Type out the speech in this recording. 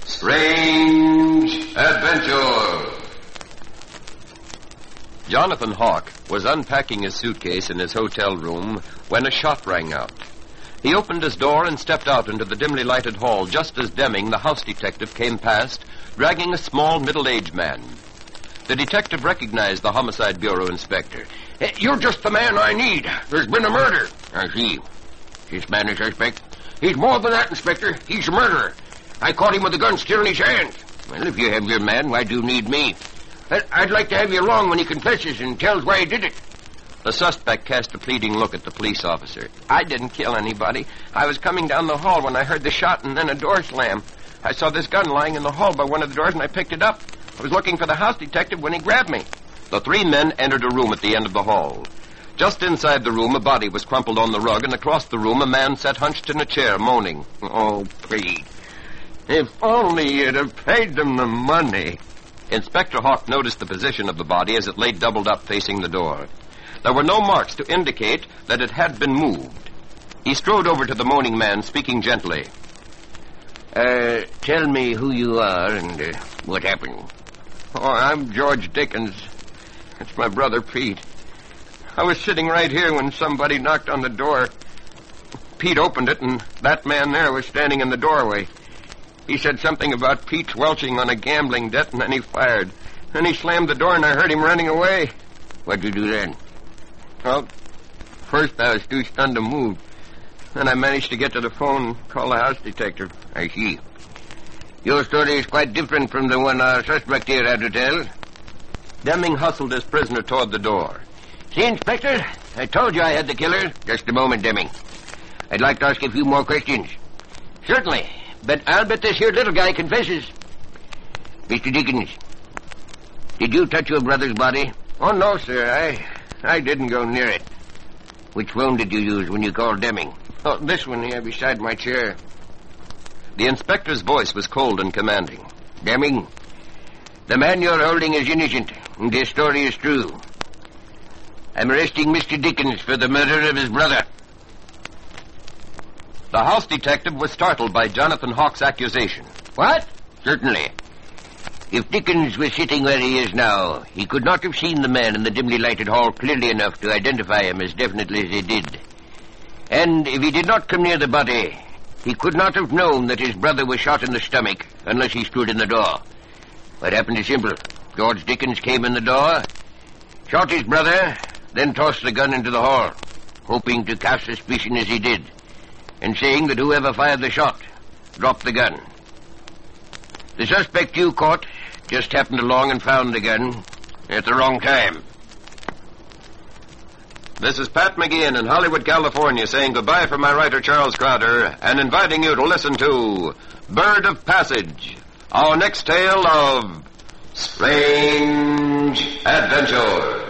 Strange Adventure. Jonathan Hawk was unpacking his suitcase in his hotel room when a shot rang out. He opened his door and stepped out into the dimly lighted hall just as Deming, the house detective, came past, dragging a small middle-aged man. The detective recognized the Homicide Bureau inspector. You're just the man I need. There's been a murder. I see. This man is suspect. He's more than that, Inspector. He's a murderer. I caught him with a gun still in his hand. Well, if you have your man, why do you need me? I'd like to have you along when he confesses and tells why he did it. The suspect cast a pleading look at the police officer. I didn't kill anybody. I was coming down the hall when I heard the shot and then a door slam. I saw this gun lying in the hall by one of the doors and I picked it up. I was looking for the house detective when he grabbed me. The three men entered a room at the end of the hall. Just inside the room, a body was crumpled on the rug, and across the room, a man sat hunched in a chair, moaning. Oh, Pete. If only you'd have paid them the money. Inspector Hawk noticed the position of the body as it lay doubled up facing the door. There were no marks to indicate that it had been moved. He strode over to the moaning man, speaking gently. Tell me who you are and what happened. Oh, I'm George Dickens. It's my brother, Pete. I was sitting right here when somebody knocked on the door. Pete opened it, and that man there was standing in the doorway. He said something about Pete welching on a gambling debt, and then he fired. Then he slammed the door, and I heard him running away. What'd you do then? Well, first I was too stunned to move. Then I managed to get to the phone and call the house detective. I see. Your story is quite different from the one our suspect here had to tell. Deming hustled his prisoner toward the door. See, Inspector? I told you I had the killer. Just a moment, Deming. I'd like to ask you a few more questions. Certainly. But I'll bet this here little guy confesses. Mr. Dickens, did you touch your brother's body? Oh, no, sir. I didn't go near it. Which phone did you use when you called Deming? Oh, this one here beside my chair. The inspector's voice was cold and commanding. Deming, the man you're holding is innocent, and his story is true. I'm arresting Mr. Dickens for the murder of his brother. The house detective was startled by Jonathan Hawk's accusation. What? Certainly. If Dickens was sitting where he is now, he could not have seen the man in the dimly lighted hall clearly enough to identify him as definitely as he did. And if he did not come near the body, he could not have known that his brother was shot in the stomach unless he stood in the door. What happened is simple. George Dickens came in the door, shot his brother, then tossed the gun into the hall, hoping to cast suspicion as he did, and saying that whoever fired the shot dropped the gun. The suspect you caught just happened along and found the gun at the wrong time. This is Pat McGeehan in Hollywood, California, saying goodbye from my writer, Charles Crowder, and inviting you to listen to Bird of Passage, our next tale of Strange Adventure.